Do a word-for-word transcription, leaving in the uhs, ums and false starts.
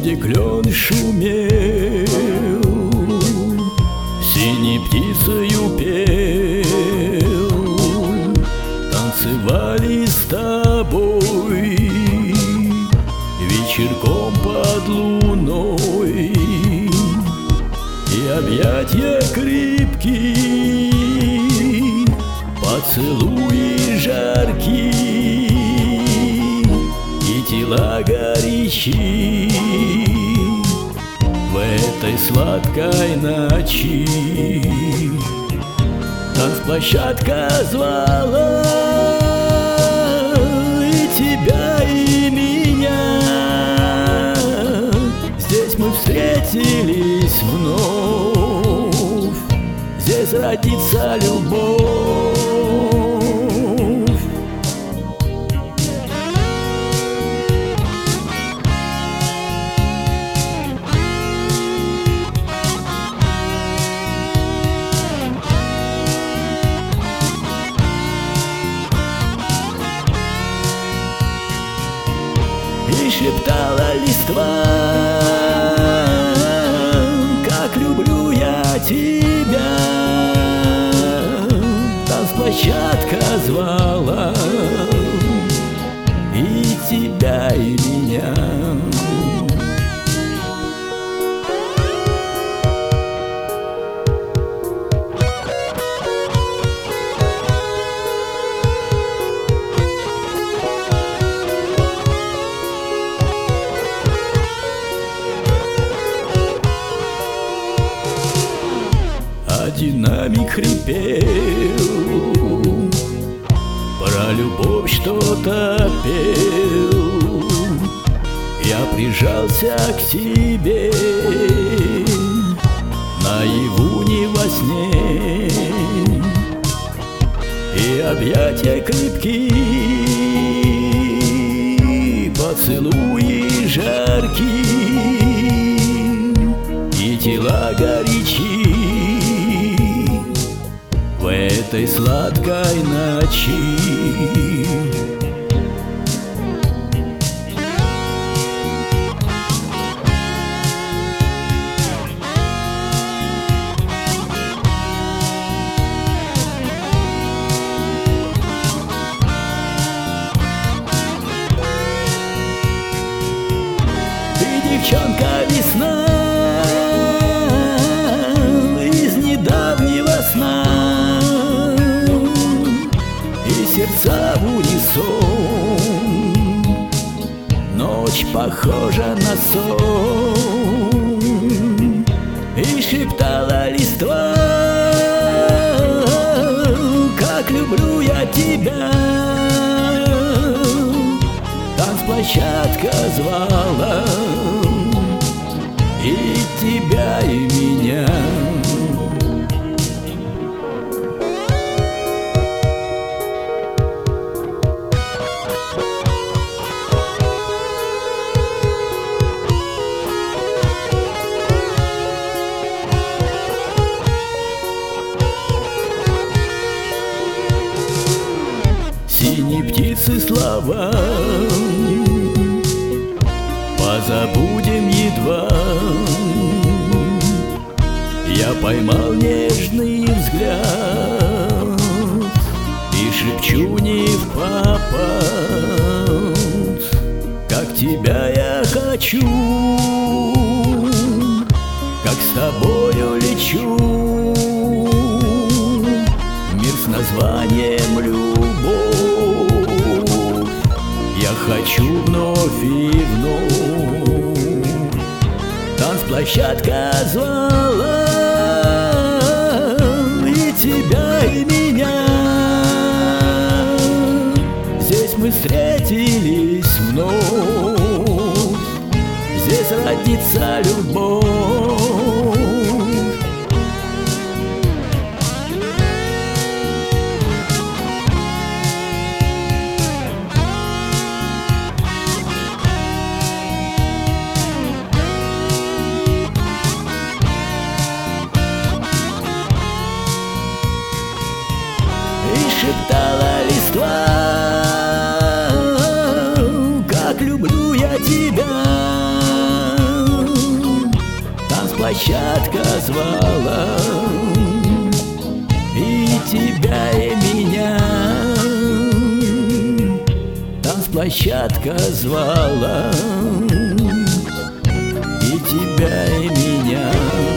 где клен шумел, синей птицею пел. Танцевали с тобой вечерком под луной, и объятья крепкие, поцелуи жаркие, и тела горячи в этой сладкой ночи. Танцплощадка звала и тебя, и меня. Здесь мы встретились вновь, здесь родится любовь. И шептала листва, как люблю я тебя. Танцплощадка звала и тебя, и меня. А динамик хрипел, про любовь что-то пел. Я прижался к тебе, наяву не во сне, и объятия крепкие, поцелуи жаркие, и тела горячи в этой сладкой ночи. Ты девчонка весна из недавнего сна, сердца в унисон. Ночь похожа на сон, и шептала листва, как люблю я тебя. Танцплощадка звала и тебя, и меня. Синие птицы слова позабудем едва. Я поймал нежный взгляд и шепчу не в попад, как тебя я хочу, как с тобою лечу. Мир с названием любовь я хочу вновь и вновь. Танцплощадка звала и тебя, и меня. Здесь мы встретились вновь, здесь родится любовь. И шептала листва, как люблю я тебя. танцплощадка звала и тебя, и меня. Танцплощадка звала и тебя, и меня.